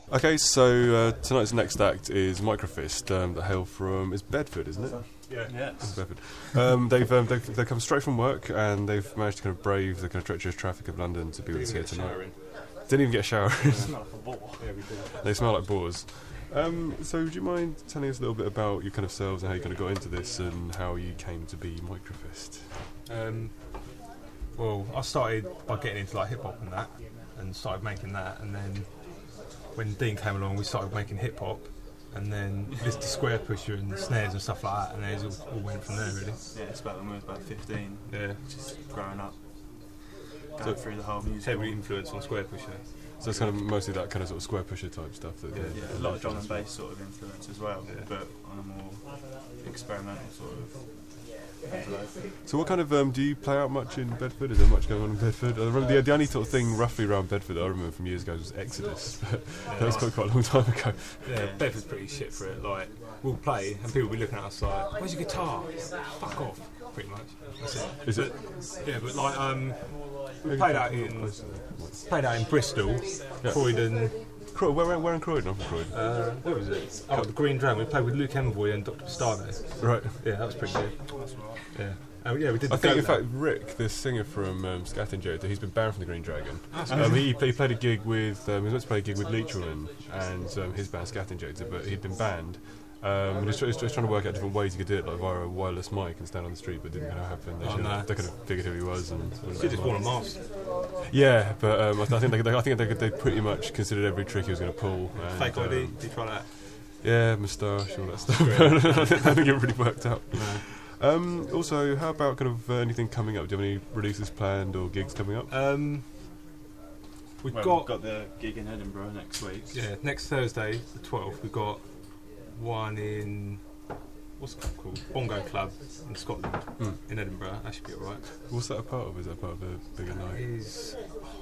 Okay, so tonight's next act is Microfist. That hail from Bedford, isn't it? Yeah. It's Bedford. They've come straight from work and they've managed to kind of brave the kind of treacherous traffic of London to be with us here tonight. Didn't even get a shower. They smell like a bore. Yeah, we do. They smell like bores. So do you mind telling us a little bit about your kind of selves and how you kind of got into this and how you came to be Microfist? Well, I started by getting into like hip hop and that, and started making that, and then when Dean came along, we started making hip hop, and then listened to Square Pusher and snares and stuff like that, and then it all went from there really. Yeah, it's about when we were about 15. Yeah, Just growing up, going through the whole music. heavy influence on Square Pusher. So it's kind of mostly that kind of sort of Square Pusher type stuff. That Yeah, Yeah, a lot of drum and bass sort of influence as well, Yeah. but on a more experimental sort of envelope. So what kind of, do you play out much in Bedford? Is there much going on in Bedford? I remember the only sort of thing roughly around Bedford that I remember from years ago was Exodus, but that was quite a long time ago. Yeah, Bedford's pretty shit for it. Like, we'll play and people will be looking at us like, "Where's your guitar? Fuck off!" Pretty much. That's it. Is it? Yeah, but like we played out in Bristol, Croydon. Where in Croydon? I'm from Croydon. What was it? Oh, the Green Dragon. We played with Luke Envoy and Dr. Pistado. Right. Yeah, that was pretty good. Yeah. Yeah, we did. I think, in fact, Rick, the singer from Scat Injector, he's been banned from the Green Dragon. He played a gig with, he was meant to play a gig with Leechwoman and his band Scat Injector, but he'd been banned. And he was trying to work out different ways he could do it, like via a wireless mic and stand on the street, but it didn't happen. They kind of figured who he was. And He just won a mask. Yeah, but I think they pretty much considered every trick he was going to pull. And, Fake ID. Did you try that? Yeah, moustache, all that stuff. I think it really worked out. No. Also, how about kind of anything coming up? Do you have any releases planned or gigs coming up? We've We've got got the gig in Edinburgh next week. yeah, next Thursday, the 12th, we've got one in what's it called? Bongo Club in Scotland, in Edinburgh. That should be alright. What's that a part of? Is that part of the bigger night? Is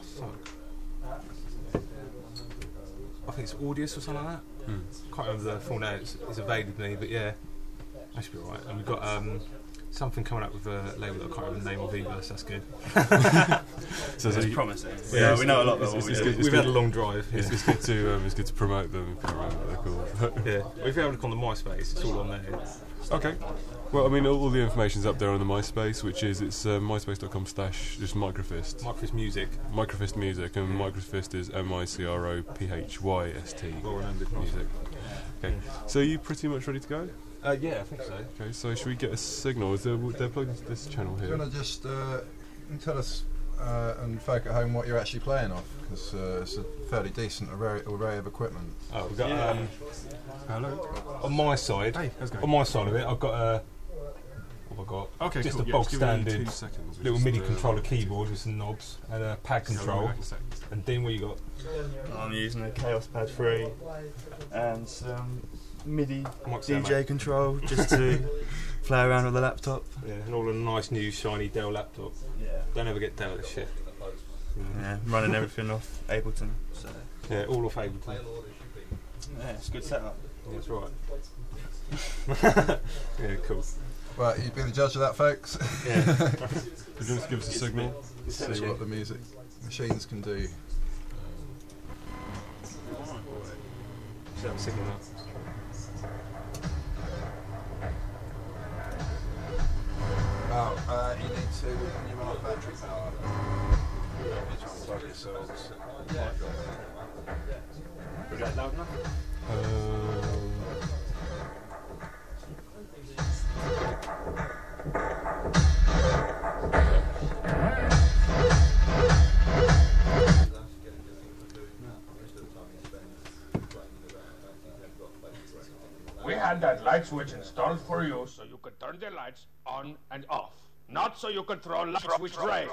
I think it's Audius or something like that. Can't remember the full name. It's evaded me, but yeah, that should be alright. And we've got something coming up with a label that I can't remember the name of either, so that's good. So It's promising. Yeah, we know a lot about what it's we good. do. We've had a long drive. It's good to promote them. If you remember what they're called. Yeah, well, if you have a look on the MySpace, it's all on there. Okay. Well, I mean, all the information's up there on the MySpace, which is myspace.com/just Microfist. Microfist Music. Microfist Music, and Microfist is MICROPHYST. Well remembered Music. Okay. So are you pretty much ready to go? Yeah, I think so. Okay. So should we get a signal? They're plugged into this channel Do here. you want to just tell us and folk at home what you're actually playing off? Because it's a fairly decent array of equipment. Oh, we've got Hello. on my side. Hey, how's it going? On my side of it, I've got a. What have I got? Okay, just cool. a Yeah, bog just give me standard 2 seconds. little MIDI controller keyboard with some knobs and a pad control. And Dean, what you got? I'm using a Chaos Pad 3 and some MIDI Might say, DJ control just to play around with the laptop. Yeah, and all a nice new shiny Dell laptop. Yeah. Don't ever get Dell this shit. Yeah, running everything off Ableton. So Yeah, all off Ableton. yeah, it's a good setup. Yeah, that's right. Yeah, cool. Right, you'd be the judge of that, folks. Yeah. Could you just give us a signal? See what the music machines can do. Just have a signal now. Well, you need to, when you run out of battery power, you try and plug yourselves. Is that loud enough? We had that light switch installed for you so you could turn the lights on and off, not so you could throw light switch rays.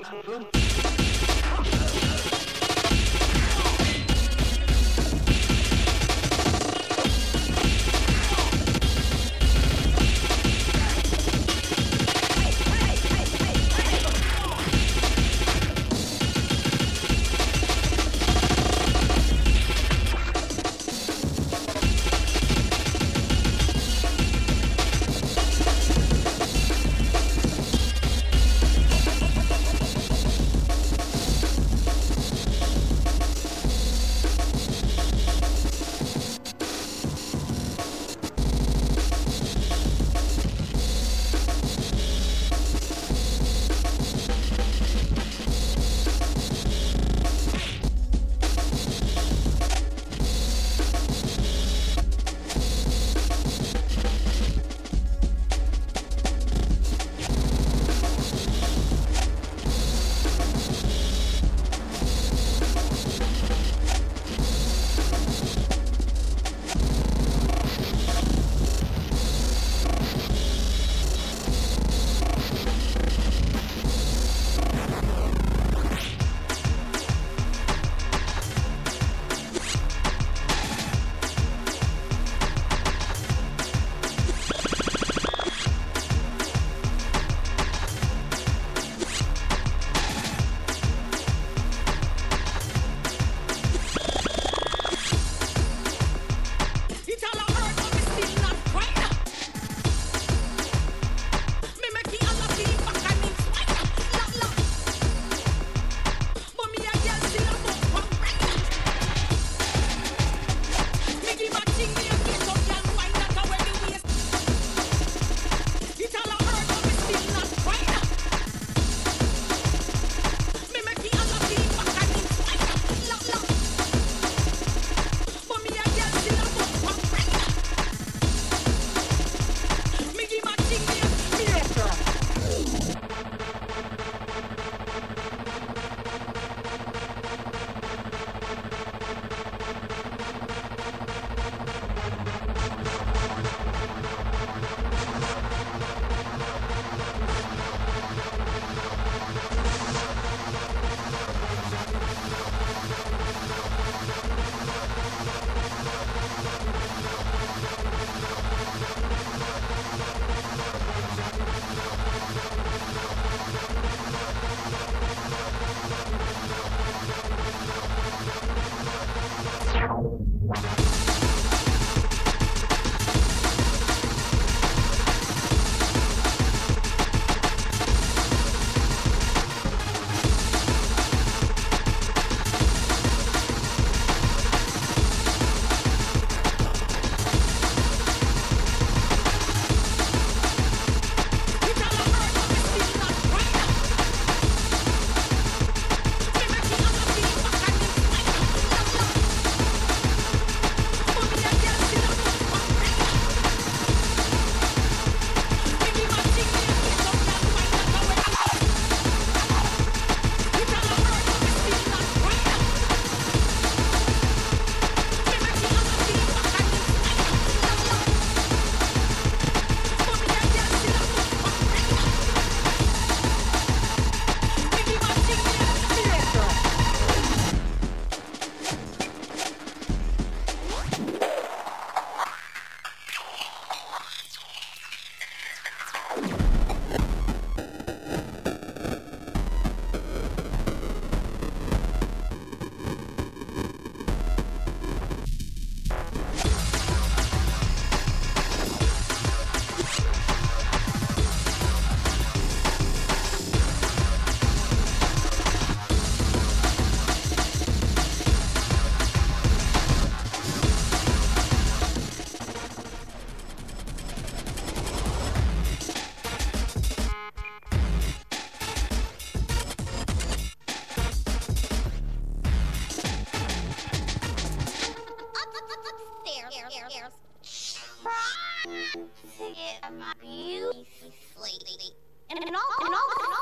beautifully. And all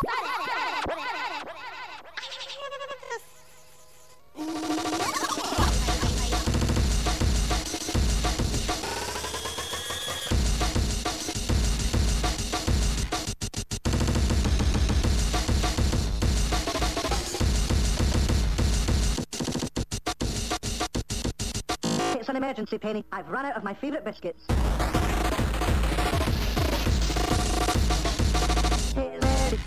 that. It's an emergency, Penny. I've run out of my favourite biscuits. Hey there.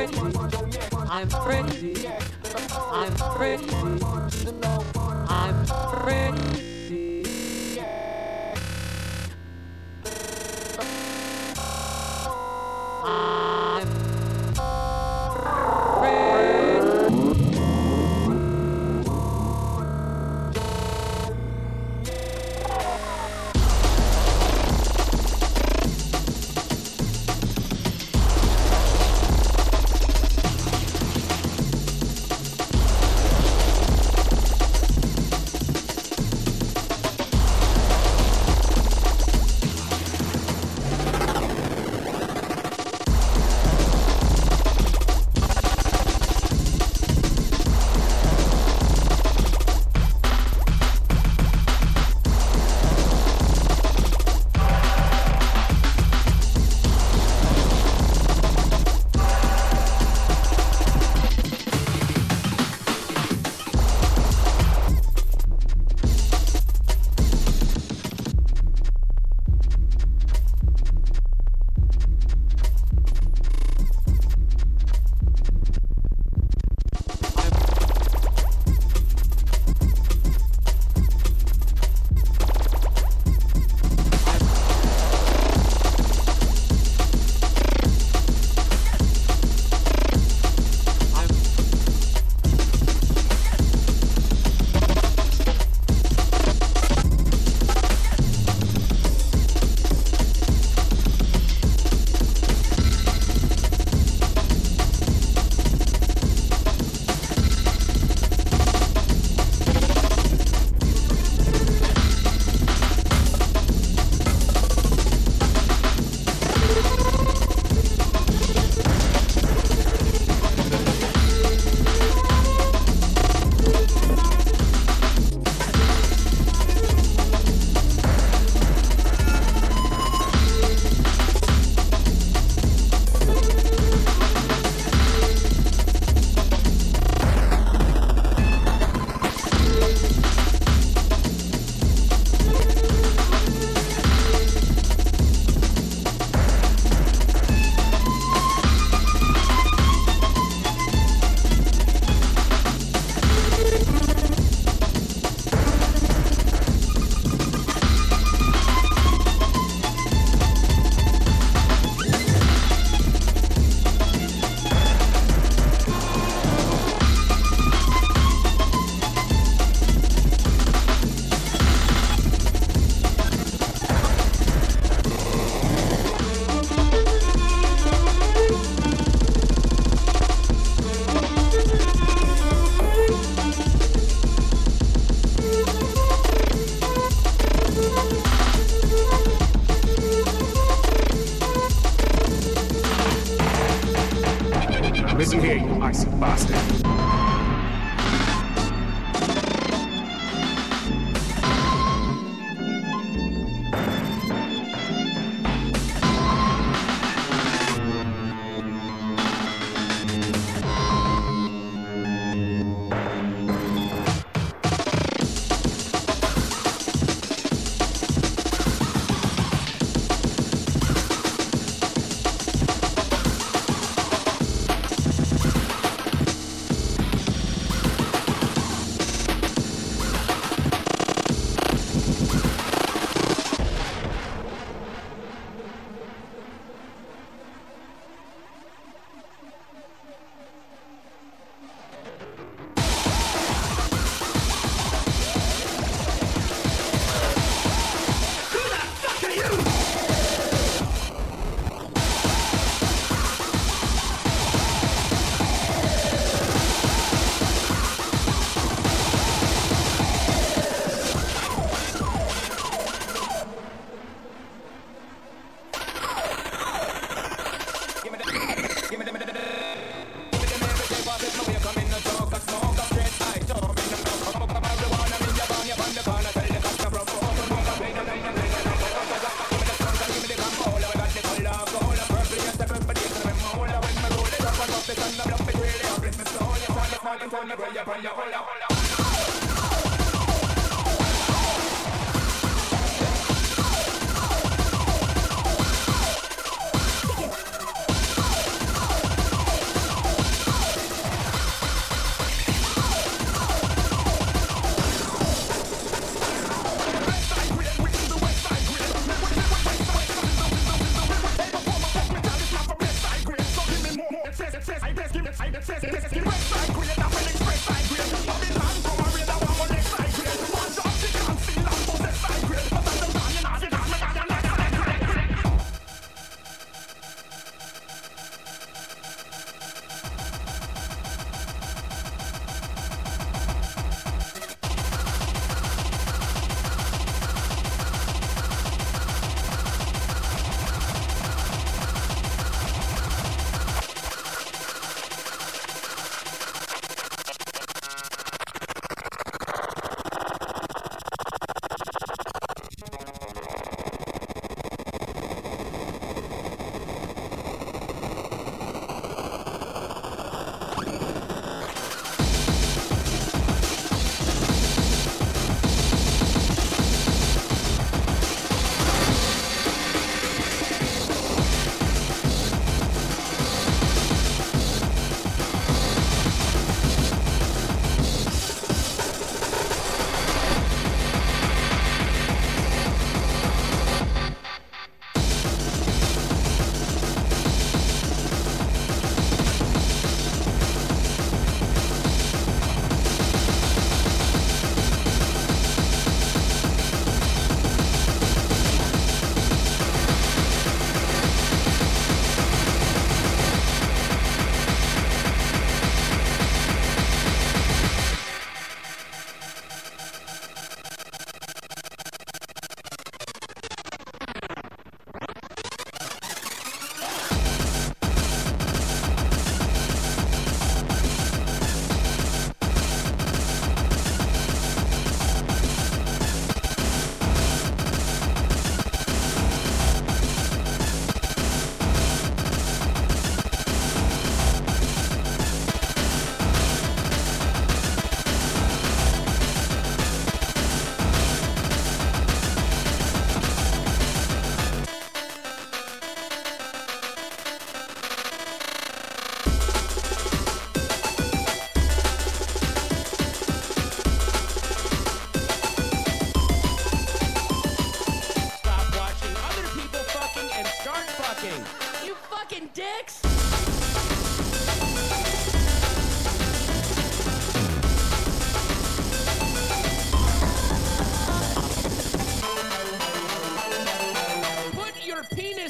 Listen here, you icy bastard.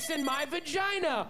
penis in my vagina.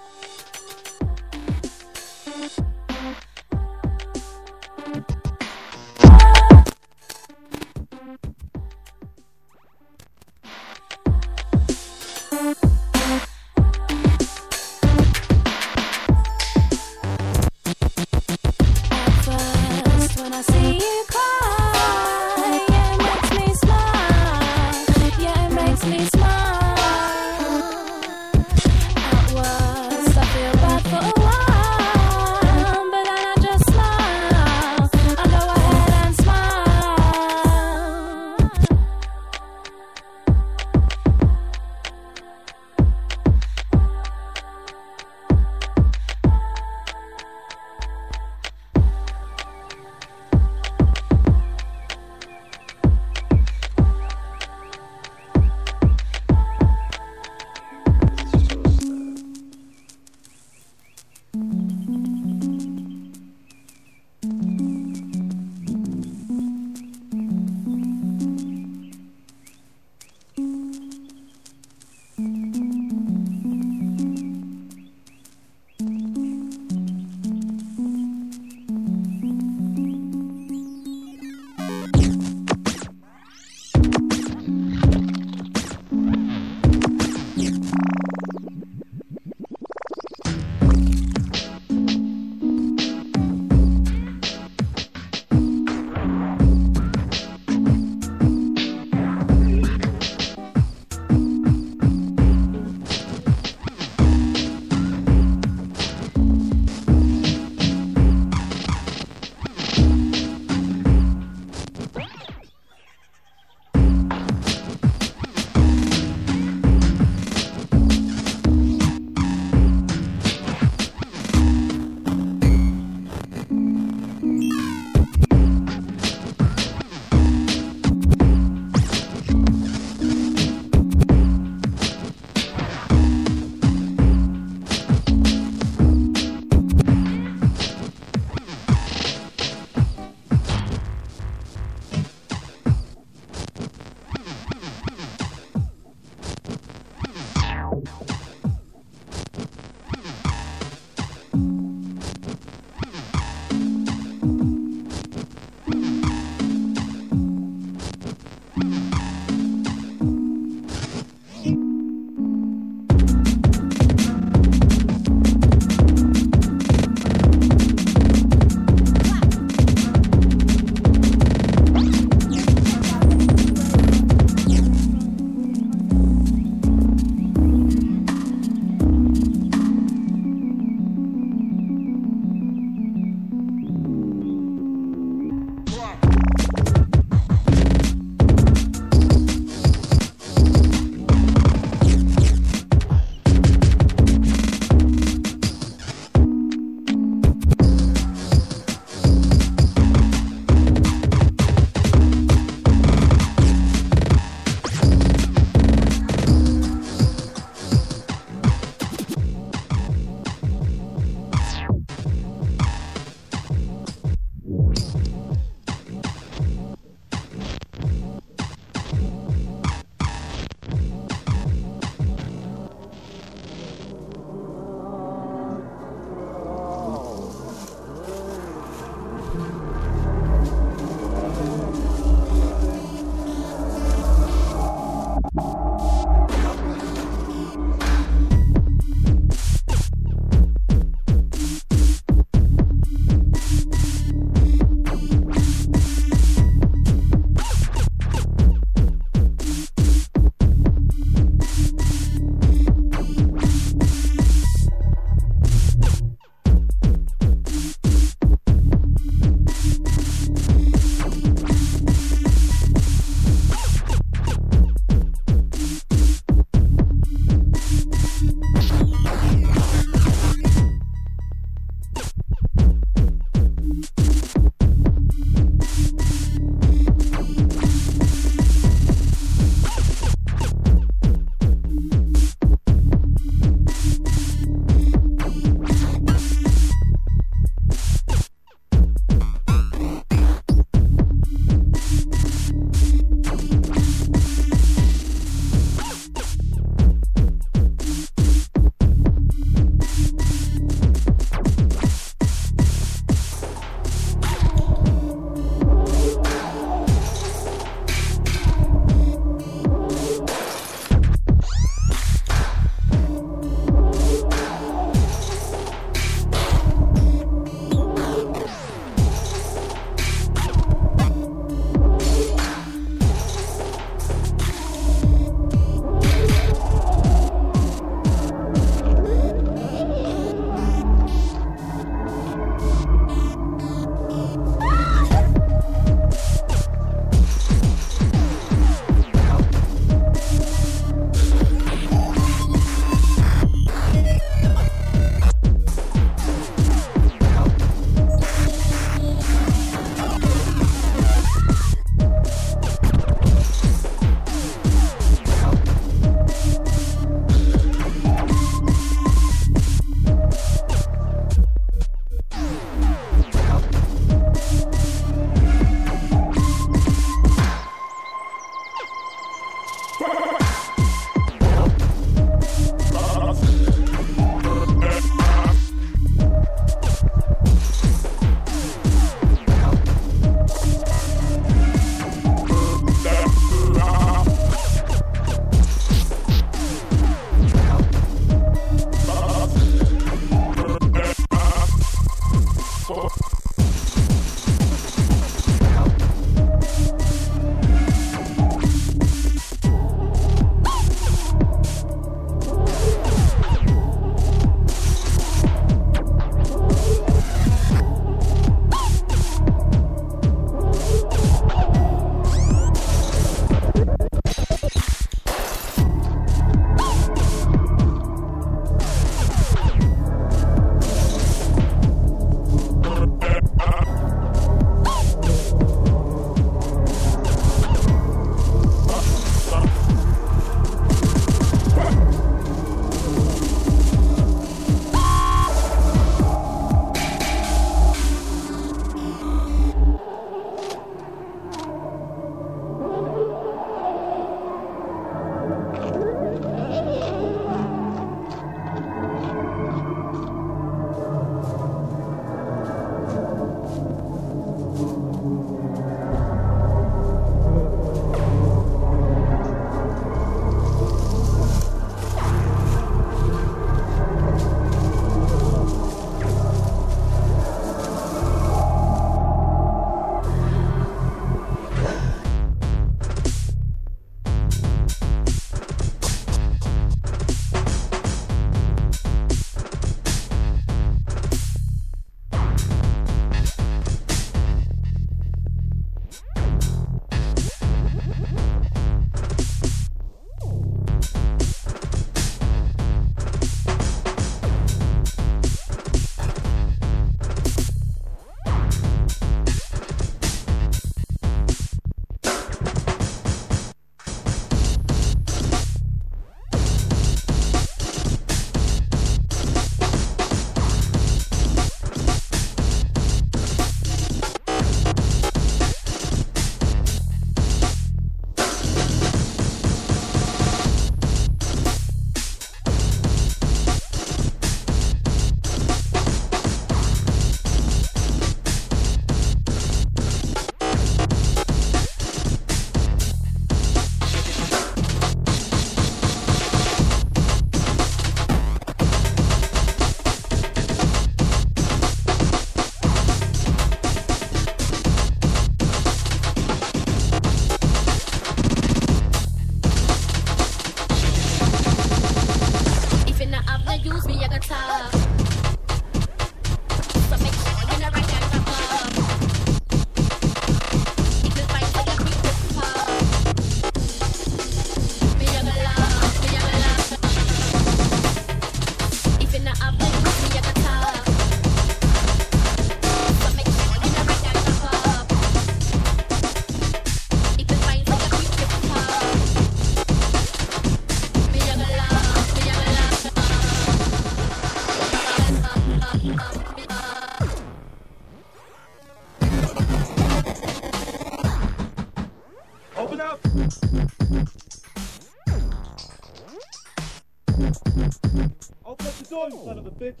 Open up the door, you son of a bitch.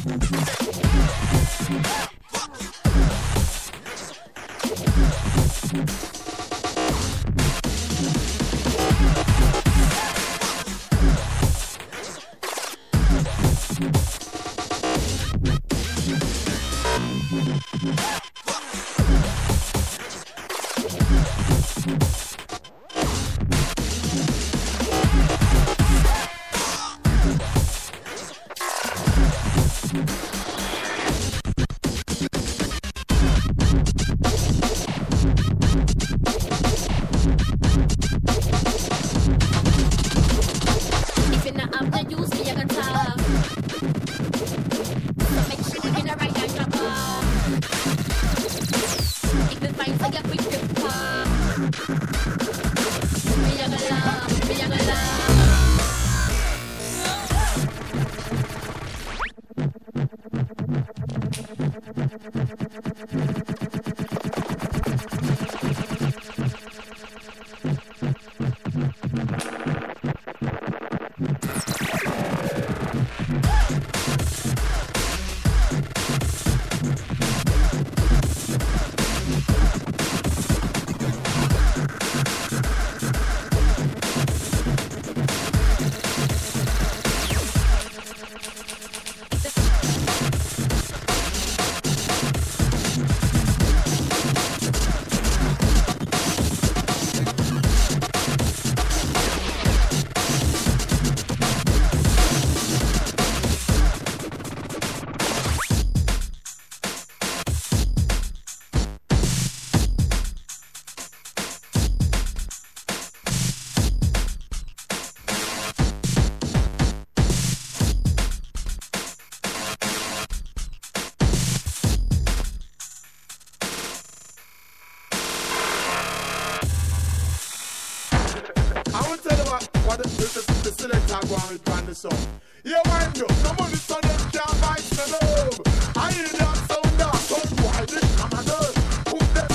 The selector go and replan the song. Yeah, mind you, no money son them can't buy the love. I hear that sound that sound why this commander put them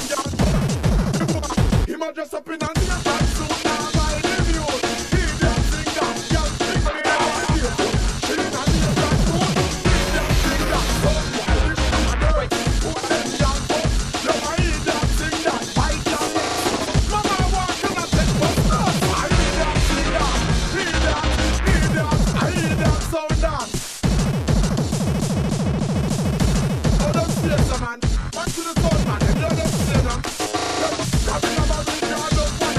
down. He might dress up in and the attack soon now by the news. He them sing that, girl sing for the never she in and the attack soon. He them sing that sound why this commander put them down. Yeah, I hear that sing that, I can't wait. Mama walking and take for stuff. I hear that sing that. I hear that sound that. Oh, don't say so, man. Back to the sound, man. And you're not saying them. Coming about the yard of one.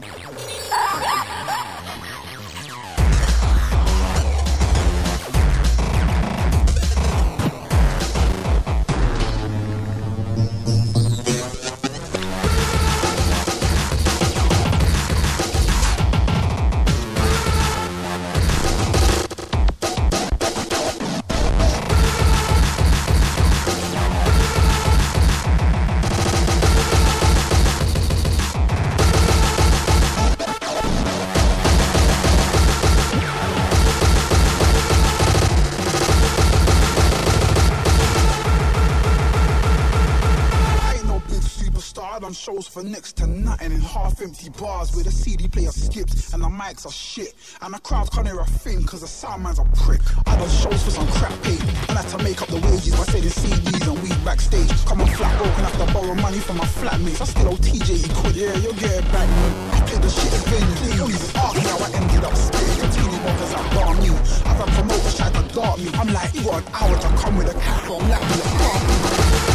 Shows for next to nothing in half-empty bars where the CD player skips and the mics are shit and the crowd can't hear a thing cause the sound man's a prick. I done shows for some crap pay and had to make up the wages by selling CDs and weed backstage. Come on flat broke and have to borrow money from my flatmates. I still owe TJ he quit, yeah, you'll get it back man. I played the shit again, please. Ask me how I ended up scared. The teeny boppers that bar me. I've had promoters try to dart me. I'm like, you got an hour to come with a cat from Latvia.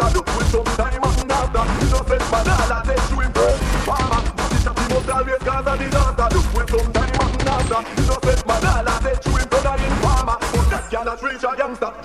after. Do it sometime and after. Innocent banana take you in front. Farmer, this a must always cause a disaster. Do it sometime and after. Innocent banana take you in front of in farmer. But that cannot reach a youngster.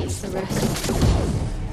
It's the rest.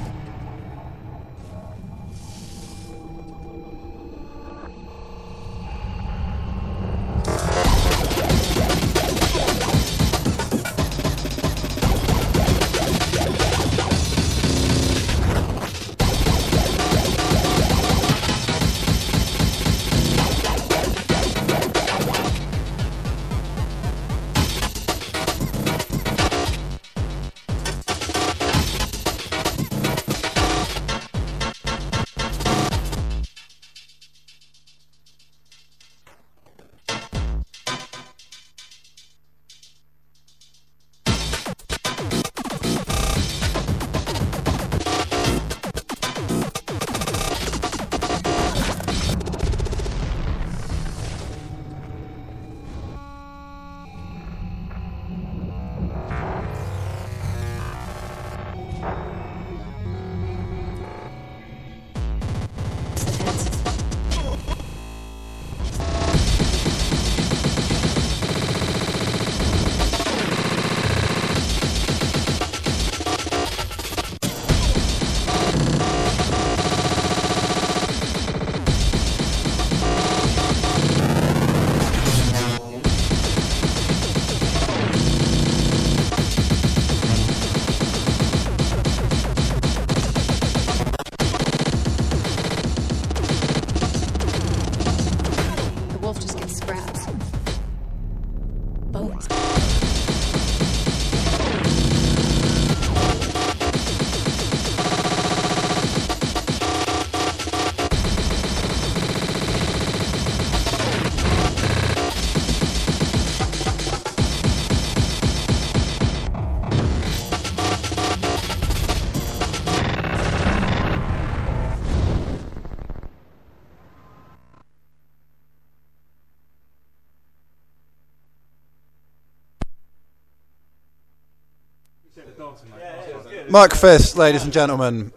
Mike Fist, ladies and gentlemen.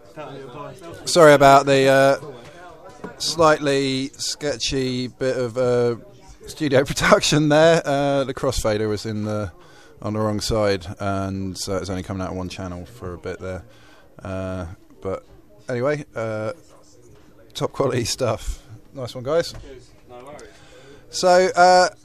Sorry about the slightly sketchy bit of studio production there. The crossfader was on the wrong side, and so it was only coming out of one channel for a bit there. But anyway, top quality stuff. Nice one, guys. So